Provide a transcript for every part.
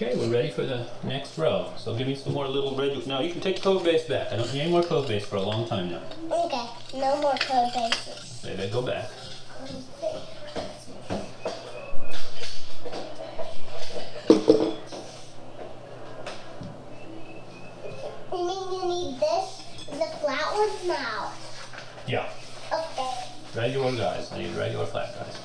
Okay, we're ready for the next row. So give me some more little red. Now you can take code base back. I don't need any more code base for a long time now. Okay, no more code bases. They go back. You mean you need this? The flat ones now? Yeah. Okay. Regular guys. I need regular flat guys.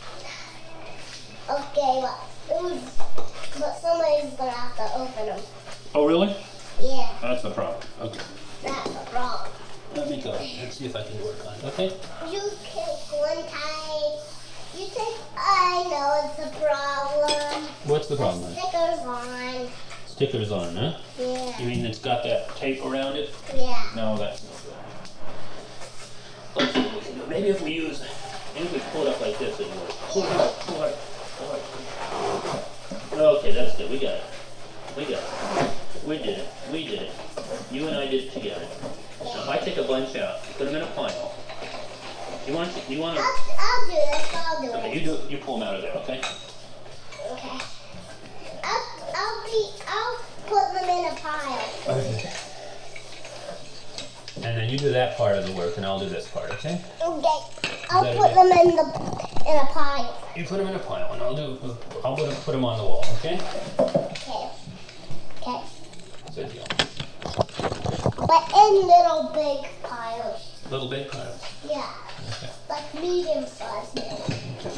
Okay, but somebody's gonna have to open them. Oh, really? Yeah, That's the problem. Okay. that's the problem. Let me go. Let's see if I can work on it. Okay? You take one type. You take. I know it's a problem. What's the problem? The stickers on. Stickers on, huh? Yeah. You mean it's got that tape around it? Yeah. No, that's not good. Let's see what we can do. Maybe if we use, maybe if we pull it up like this, it'll work. Pull it up, pull it up, pull it up. Okay, that's good. We got it. We got it. We did it. We did it. You and I did it together. Now, if I take a bunch out, put them in a pile. You want to? I'll do this. I'll do Okay, it. you do it. You pull them out of there. Okay. Okay. I'll put them in a pile. Okay. And then you do that part of the work, and I'll do this part. Okay. Okay. I'll that put them in a pile. You put them in a pile, and I'll put them on the wall. Okay. Okay. Okay. Good deal. But in little big piles. Little big piles. Yeah. Okay. Like medium sized maybe. Okay.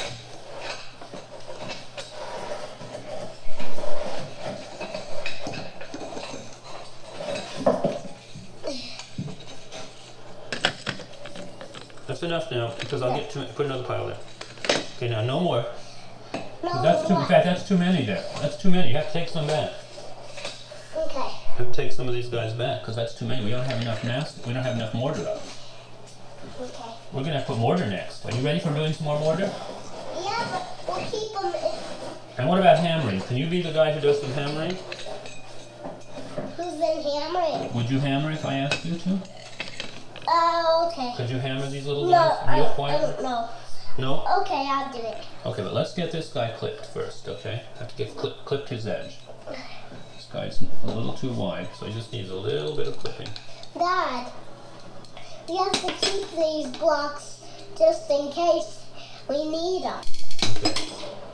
That's enough now, because I'll get to it. Put another pile there. Okay, now no more. No, That's too. In fact, that's too many there. That's too many. You have to take some back. Okay. You have to take some of these guys back, because that's too many. We don't have enough mass. We don't have enough mortar up. Okay. We're gonna have to put mortar next. Are you ready for doing some more mortar? Yeah, but we'll keep them in. And what about hammering? Can you be the guy who does some hammering? Who's been hammering? Would you hammer if I asked you to? Oh, okay. Could you hammer these little No, guys I real don't quiet? know. No? Okay, I'll do it. Okay, but let's get this guy clipped first, okay? Have to get clipped his edge. This guy's a little too wide, so he just needs a little bit of clipping. Dad, we have to keep these blocks just in case we need them. Okay.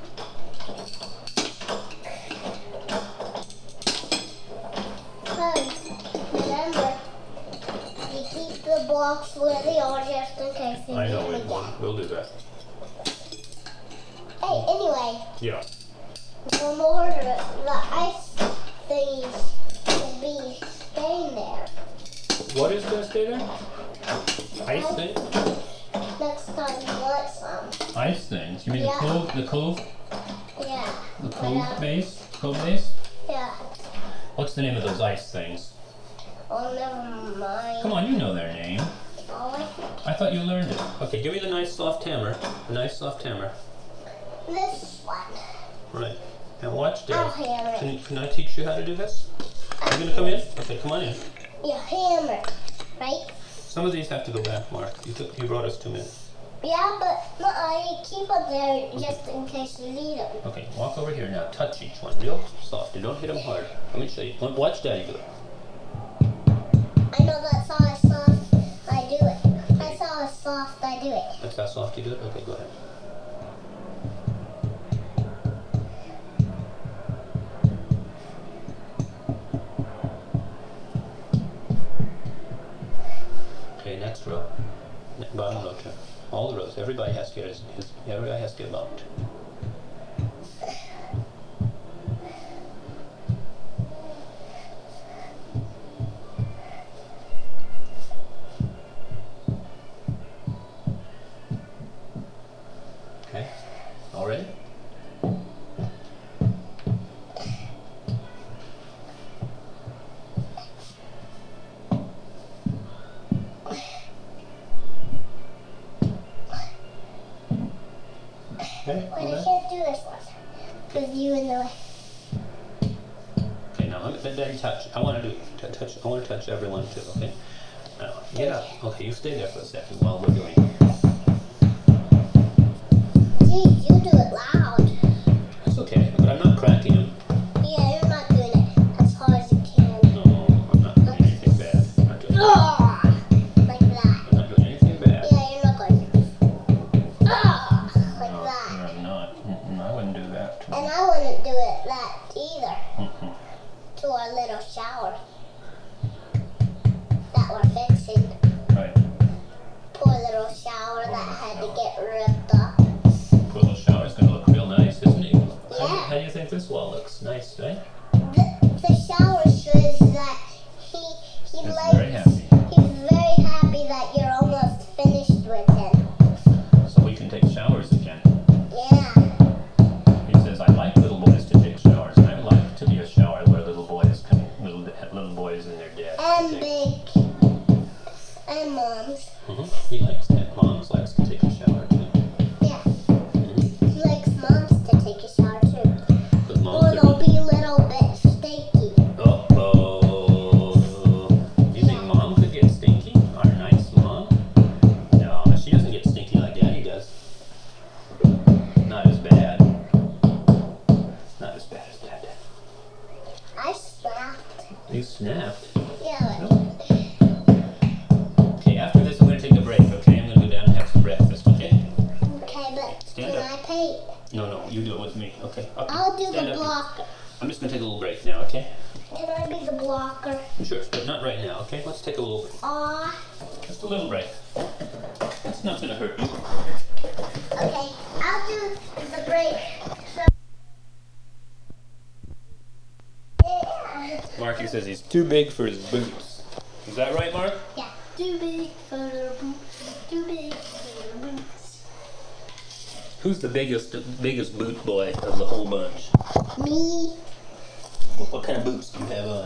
Because, remember, you keep the blocks where they are just in case you I need know, them again. we'll do that. Hey, anyway, Yeah. the mortar, the ice things will be staying there. What is gonna stay there? Ice thing? Next time you want some. Ice things? You mean Yeah. the cove Yeah. base? Cove base? Yeah. What's the name of those ice things? Oh, never mind. Come on, you know their name. Oh, I thought you learned it. Okay, give me the nice soft hammer. A nice soft hammer. this one. Right. And watch I'll Dad. hammer it. Can I teach you how to do this? You gonna come in? Okay, come on in. You hammer, right? Some of these have to go back, Mark. You brought us too many. Yeah, but no, I keep it there just in case you need them. Okay, walk over here now. Touch each one real soft. And don't hit them hard. Let me show you. Watch Daddy do it. I know that's how soft I do it. That's how soft I do it. That's how soft you do it? Okay, go ahead. Okay, next row. Bottom row, too. All the rows. Everybody has to get everybody has to get bumped. Okay. All ready? Okay. But I can't do this one. With you in the way. Okay, now let Daddy touch. I want to touch. I want to touch everyone too. Okay. Now get up. Okay, you stay there for a second while we're doing it. Gee, you do it loud. That's okay, but I'm not cracking them. Yeah. And I wouldn't do it that either. Mm-hmm. To our little shower that we're fixing. Right. Poor little shower that had to get ripped up. Poor little shower's gonna look real nice, isn't it? Yeah. How do you think this wall looks? Nice, right? The shower says that He's very happy. He's very happy that you're almost finished with it. So we can take showers again. Yeah. He says, I like little boys to take showers. I like to be a shower where little boys and their dad And can take. big. And moms. He likes that. Moms likes to take a shower too. Yeah. He likes moms to take a shower too. But Or moms they'll be a little bit stinky. Uh-oh. You think mom could get stinky? Our nice mom? No, she doesn't get stinky like Daddy does. Not as bad. Not as bad as Dad. I snapped. You snapped. Yeah. Okay, after this I'm going to take a break, okay? I'm going to go down and have some breakfast, okay? Okay, but Stand can up. I paint? No, you do it with me, okay? I'll do Stand the up. blocker. I'm just going to take a little break now, okay? Can I be the blocker? Sure, but not right now, okay? Let's take a little, Aw. just a little break. It's not going to hurt you. Okay, I'll do the break. So. Yeah. Marky says he's too big for his boots. Is that right, Mark? Yeah. Too big for the boots. Too big for the boots. Who's the biggest boot boy of the whole bunch? Me. What kind of boots do you have on?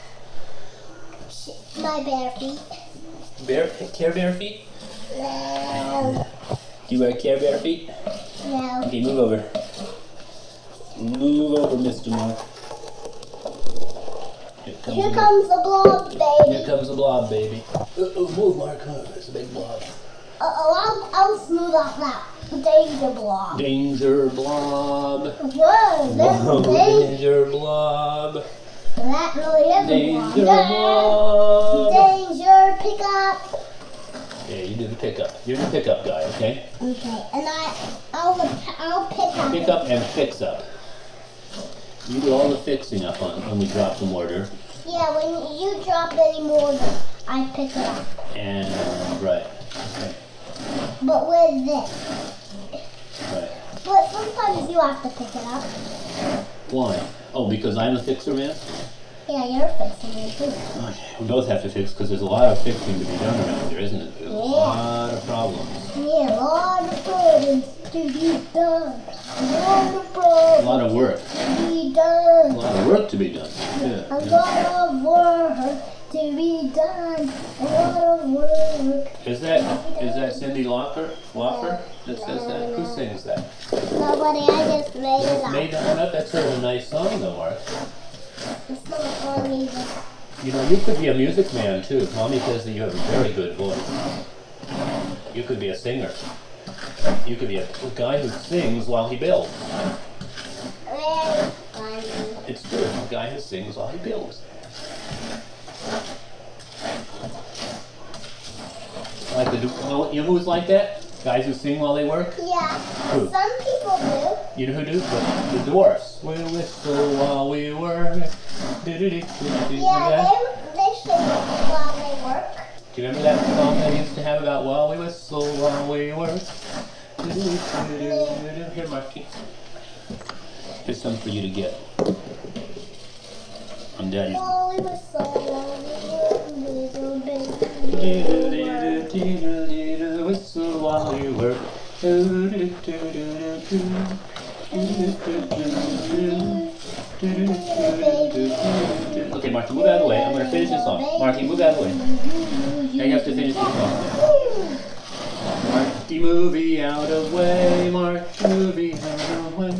My bare feet. Care Bear feet? No. Do you wear Care Bear feet? No. Okay, move over. Move over, Mr. Mark. Here comes the blob, baby. Here comes the blob, baby. Move, Mark. There's a big blob. I'll smooth off that danger blob. Danger blob. Whoa, that's Whoa, danger. danger blob. That really is Danger a blob. blob. Danger, pick up. Yeah, you do the pickup. You're the pickup guy, okay? Okay, and I'll pick up. Pick up and fix up. You do all the fixing up on when we drop the mortar. Yeah, when you drop any more, I pick it up. And right. Okay. But with this. Right. But sometimes you have to pick it up. Why? Oh, because I'm a fixer, man? Yeah, you're fixing it too. Okay, we both have to fix because there's a lot of fixing to be done around here, isn't it? There's a lot of problems. Yeah, a lot of problems to be done. A lot of A problems lot of work. to be A done. lot of work to be done. A Yeah. lot of work to be done. A lot of work. Is that Cindy Lauper that says that? Who sings that? Nobody, I just made it up. Made that one up? That's sort of a nice song though, Mark. It's not for me. You know, you could be a music man too. Mommy says that you have a very good voice. You could be a singer. You could be a guy who sings while he builds. Very funny. It's true. A guy who sings while he builds. Like you know who's like that? Guys who sing while they work? Yeah, Who? some people do. You know who do? The dwarfs. We whistle while we work. Yeah, they sing while they work. Do you remember that song they used to have about while we whistle while we work? Here, Marky. Here's some for you to get. I'm Daddy's. While we were so long, little baby. Whistle while we work. Okay, Marky, move out of the way. I'm going to finish this song. Marky, move out of the way. Now you have to finish this song. Marky, movie out of the way. Marky, movie out of the way.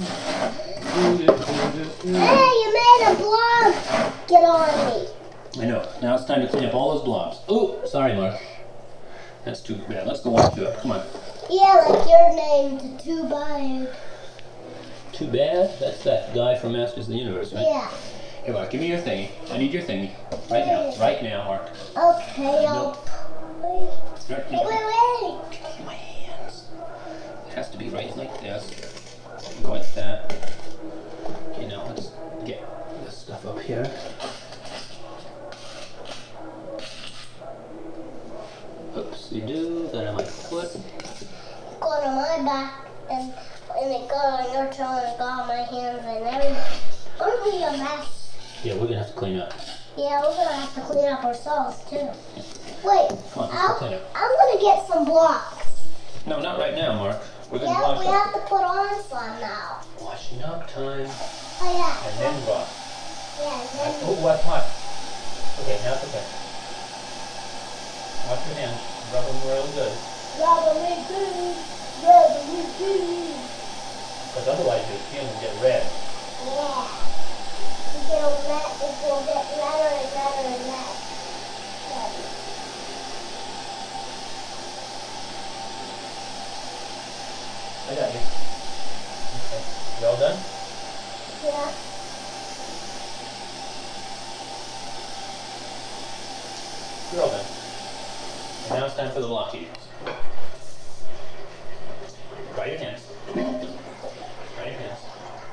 Hey, you made a blob get on me. I know. Now it's time to clean up all those blobs. Oh, sorry, Mark. That's too bad. Let's go wash you up. Come on. Yeah, like your name, Too Bad. Too bad? That's that guy from Masters of the Universe, right? Yeah. Here, Mark, give me your thingy. I need your thingy. Right now. Right now, Mark. Okay, I'll play. Right Wait, now. wait. Get in my hands. It has to be right like this. Go like that. here. Oopsie-doo, that I might put. Go on my back and it got on your toe and it got on my hands and everything. Aren't we a mess? Yeah, we're gonna have to clean up. Yeah, we're gonna have to clean up ourselves too. Wait, Come on, let's clean up. I'm gonna get some blocks. No, not right now, Mark. We're gonna Yeah, wash we up. have to put on some now. Washing up time. Oh yeah. And then what? Yeah, and then Oh, what's hot? Okay, now it's okay. Wash your hands. Rub them real good. rubber me too. Rubber me too. Because otherwise your skin will get red. Yeah. It will get redder and redder and redder. I got you. Okay. You all done? Yeah. You're all done. And now it's time for the blocky. Dry your hands. Dry your hands.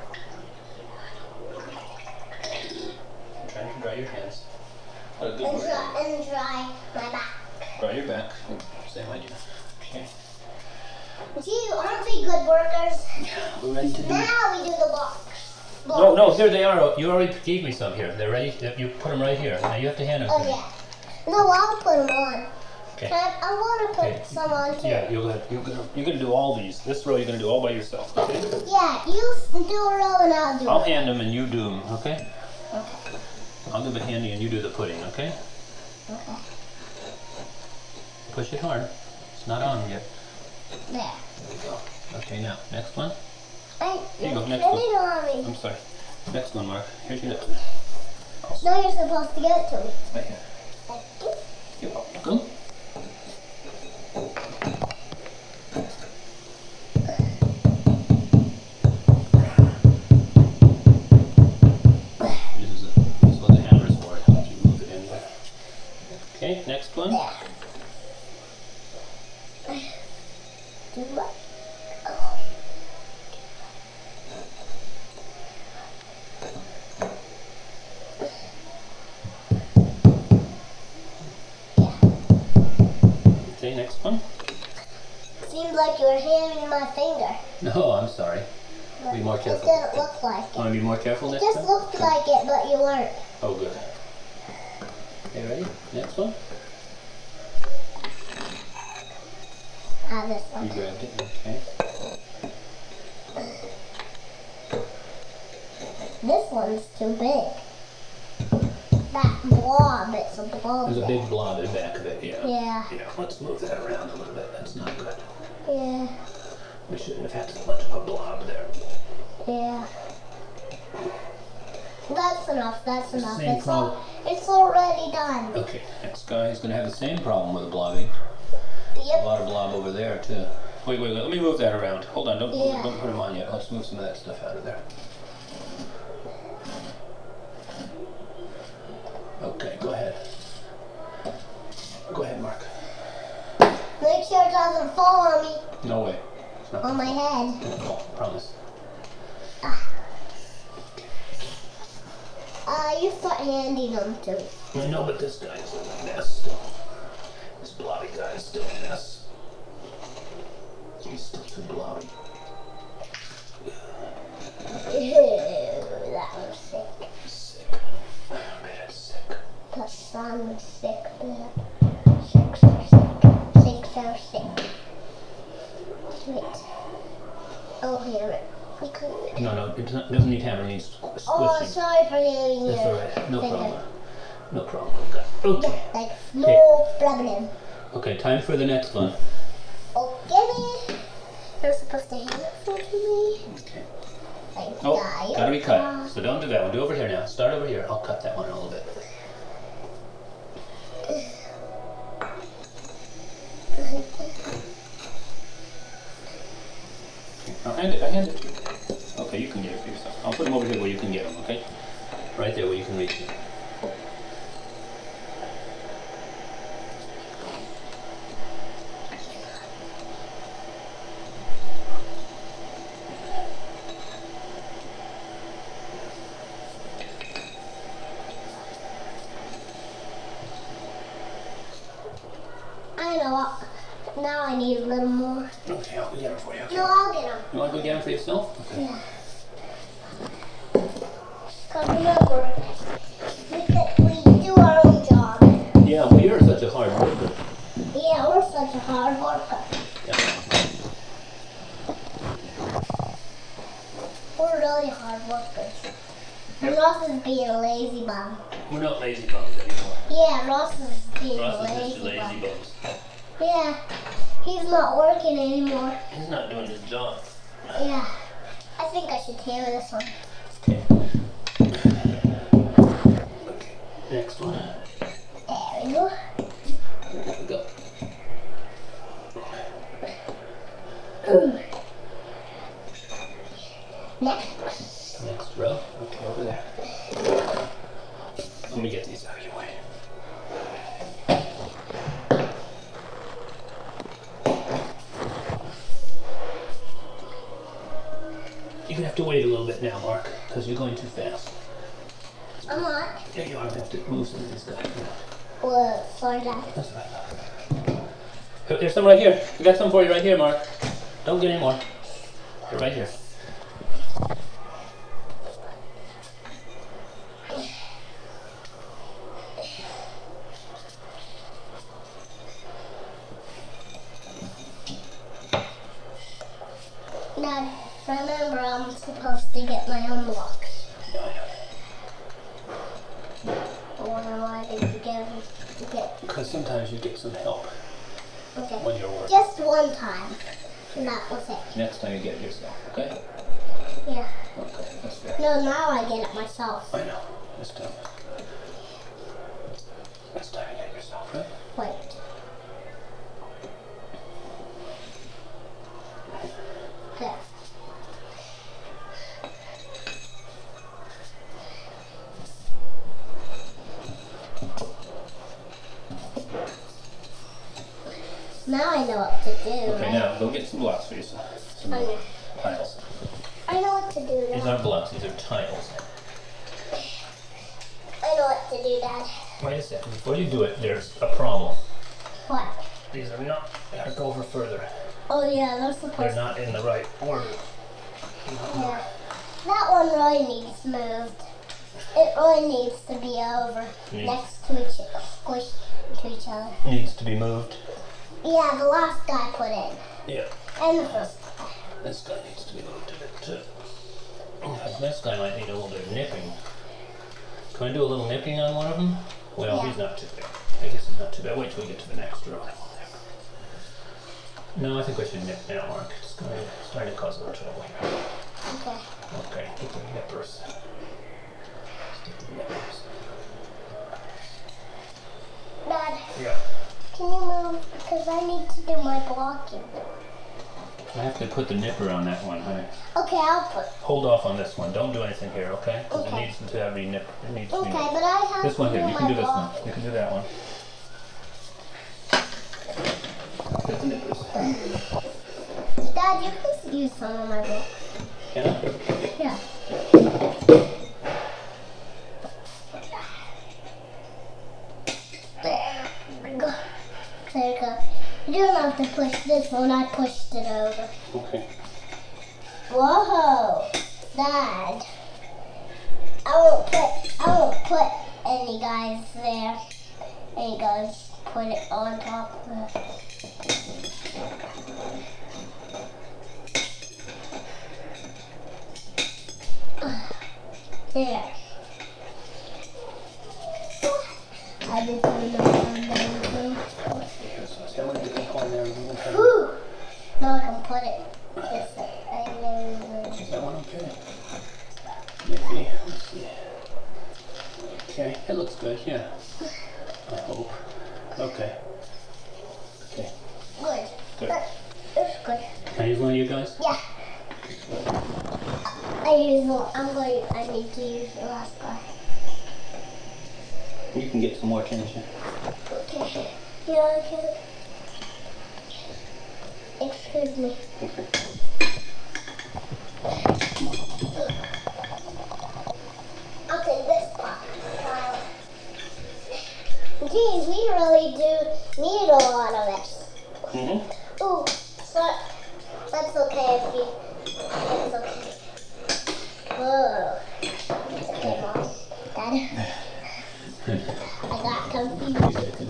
I'm trying to dry your hands. What a good work. And dry my back. Dry your back. Same idea. Okay. See, aren't we good workers? We're ready to do it. Now we do the blocks. No, no, here they are. You already gave me some here. They're ready. You put them right here. Now you have to hand them to Oh me. yeah. No, I'll put them on. Okay. I want to put Okay. some on too. Yeah, you're gonna do all these. This row you're gonna do all by yourself. Okay. Yeah, you do a row and I'll do I'll it. hand them and you do them. Okay. Okay. I'll give it handy and you do the pudding. Okay. Okay. Push it hard. It's not on yet. There. There we go. Okay, now next one. Hey, Here you go, put next it one. on me. I'm sorry. Next one, Mark. Here's your next one. No, you're supposed to give it to me. Right here. You're welcome. This is what the hammer's for. It helps you move it in there. Okay, next one. There. Do what? Okay, next one. Seems like you were handing my finger. No, I'm sorry. But Be more it careful. didn't look like it. Want to be more careful next Just time? looked like it, but you weren't. Oh, good. Okay, ready? Next one. Ah, this You one. grabbed it. Okay. This one's too big. That blob, it's a blob. There's a big blob in the back of it. Yeah. Yeah. Yeah. Let's move that around a little bit. That's not good. Yeah. We shouldn't have had so much of a blob there. Yeah. That's enough. That's enough. Same problem. It's already done. Okay. Next guy is going to have the same problem with the blobbing. A Yep. lot of blob over there too. Wait. Let me move that around. Hold on. Don't Yeah. put them on yet. Let's move some of that stuff out of there. Okay. Go ahead. Go ahead, Mark. Make sure it doesn't fall on me, No way. It's not on my head. gonna fall. Promise. You start handing them to me. I know, but this guy is a mess still. This blobby guy is still a mess. He's still too blobby. Ew, that was sick. Sick. I bet it's sick. The sun was sick. Sick, so sick. Sick, so sick. Wait. Oh, hammer. Good. No, it doesn't need hammer. It needs squishing. Oh, sorry for hitting you. That's alright. No finger. problem. No problem. Okay. Like, no problem. Okay, time for the next one. Okay. You're supposed to hand it to me. Okay. Like, Oh, yeah, gotta be cut. So don't do that one. Do over here now. Start over here. I'll cut that one a little bit. I hand it to you. Okay, you can get it for yourself. I'll put them over here where you can get them, okay? Right there where you can reach them. need a little more. Okay, I'll go get them for you. Okay. No, I'll get them. You want to go get them for yourself? Okay. Yeah. Because remember, we do our own job. Yeah, well, you're such a hard worker. Yeah, we're such a hard worker. Yeah. We're really hard workers. And Ross is being a lazy bum. We're not lazy bums anymore. Yeah, Ross is being Ross a is lazy just lazy bum. bums. Yeah, he's not working anymore. He's not doing his job. Yeah, I think I should tailor this one. Okay. Okay. Next one. There we go. There we go. Next. Next row. Okay, over there. Let me get these out of your way. You're gonna have to wait a little bit now, Mark, because you're going too fast. I'm not. Yeah, you are. I have to move some of these guys. Well, sorry, Dad. That's right. There's some right here. I got some for you right here, Mark. Don't get any more. They're right here. Dad, remember I'm supposed to get my own blocks. Why did you get? Because sometimes you get some help Okay. when you're working. Just one time. And that was it. Next time you get it yourself, okay? Yeah. Okay, that's fair. No, now I get it myself. I know. This time. This time you get it yourself, right? Wait. There. Now I know what to do. Okay, right? now go get some blocks for yourself. Some Okay. tiles. I know what to do, These Dad. aren't blocks, these are tiles. I know what to do, Dad. Wait a second. Before you do it, there's a problem. What? These are not. I gotta go over further. Oh yeah, they're supposed They're to. not in the right order. Yeah. That one really needs moved. It really needs to be over next to squished to each other. Needs to be moved. Yeah, the last guy put in. Yeah. And the first. This guy needs to be moved a bit too. This guy might need a little bit of nipping. Can I do a little nipping on one of them? Well, Yeah. he's not too bad. I guess he's not too bad. Wait till we get to the next row. No, I think we should nip now, Mark. It's starting to cause a little trouble here. Okay. Okay, get the nippers. Let's get the nippers. Dad, Yeah. can you move? Because I need to do my blocking. I have to put the nipper on that one, honey. Okay, I'll put. Hold off on this one. Don't do anything here, okay? Because Okay. it needs to have nip. It needs to Okay, be. but I have This to one do here. You my can do this one. blocking. You can do that one. Get the nippers. Dad, you can use some of my blocks. Can I? Yeah. There we go. There you go. You don't have to push this one. I pushed it over. Okay. Whoa, Dad. I won't put any guys there. Any guys put it on top of it. There. I just don't know what I'm going to So I'm going to get the corn there. do. Whew. Now I can put it this way. Is that one okay? Maybe. Let's see. Okay, it looks good, yeah. I hope. Okay. Okay. Good. Good. It's good. Can I use one of you guys? Yeah. I need to use the last guy. You can get some more, can't you? Okay. Yeah, I can. Excuse me. Okay. I'll take this pile. Geez, we really do need a lot of it. Mm-hmm. Ooh,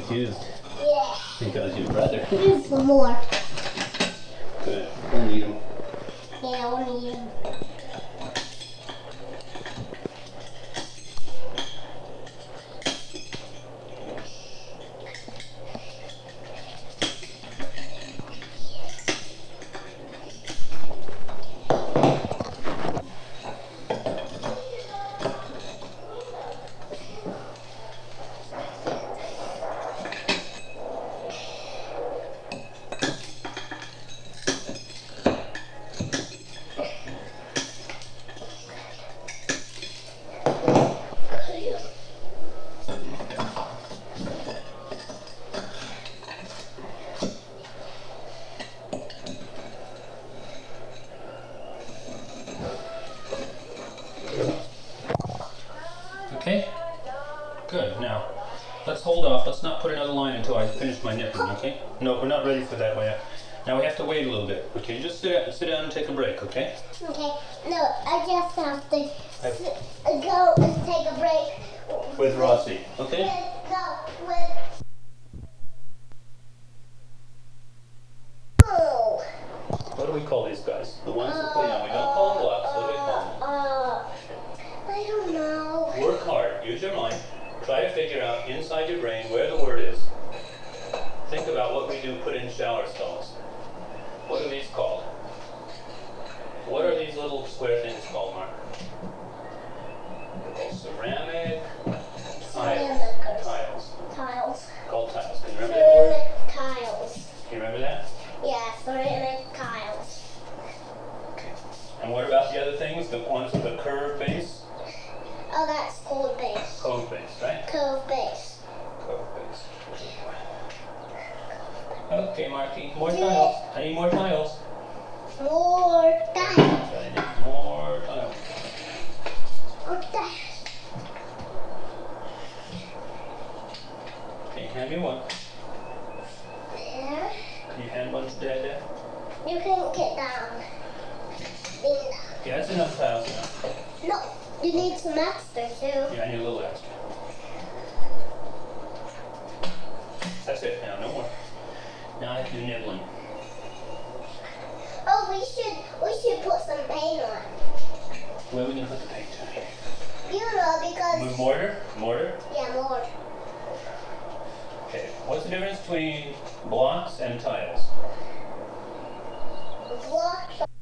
confused Yeah. because your brother. Here's some more. Good. We'll need them. Yeah, I want to use them. Okay? Good. Now, let's hold off. Let's not put another line until I finish my nipping, okay? No, we're not ready for that yet. Now we have to wait a little bit. Okay, just sit down and take a break, okay? Okay. No, I just have to go and take a break. With Rossi, okay? With oh. What do we call these guys? The ones that play on. We don't call them blocks. What do we call them? I don't know. Work hard. Use your mind. Try to figure out inside your brain where the word is. Think about what we do put in shower stalls. What are these called? What are these little square things called, Mark? They're called ceramic tiles. Tiles. Called tiles. Can you remember that word? Ceramic tiles. Can you remember that? Yeah, ceramic tiles. Okay. And what about the other things? The ones with the curved base? Oh, that's code base. Cove base, right? Code base. Cove base. Okay, Marky. More tiles. I need more tiles. More tiles. I need more tiles. More tiles. Okay, hand me one. There. Can you hand one to Dad? You can get down. Lean down. Okay, that's enough tiles now. No, you need some extra too. Yeah, I need a little extra. That's it now, no more. Now I have to do nibbling. Oh, we should put some paint on. Where are we gonna put the paint? You know, because Mortar? Mortar? yeah, more. Okay, what's the difference between blocks and tiles? Blocks